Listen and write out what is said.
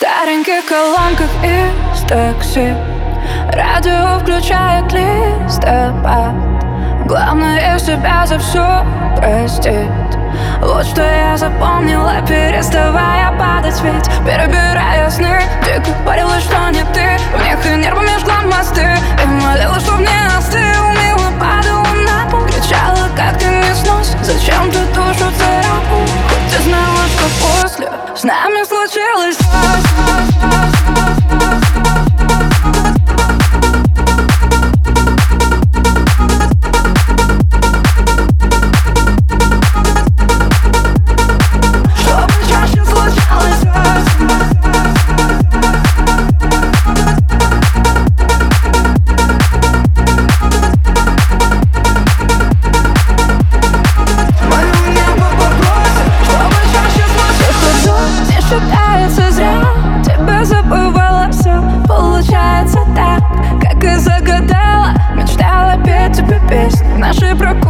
стареньких колонках из такси радио включает листопад. Главное себя за все простить. Вот что я запомнила, переставая падать, ведь перебирая сны, дико парила, что не ты. В них и нервами жгла мосты, и молила, чтоб не остыл. Мило падала на пол, кричала, как ты не снос. Зачем ты душу царапал, хоть ты знала, что после с нами случилось. Считается зря, тебя забывала все. Получается так, как и загадала. Мечтала петь тебе песни наши про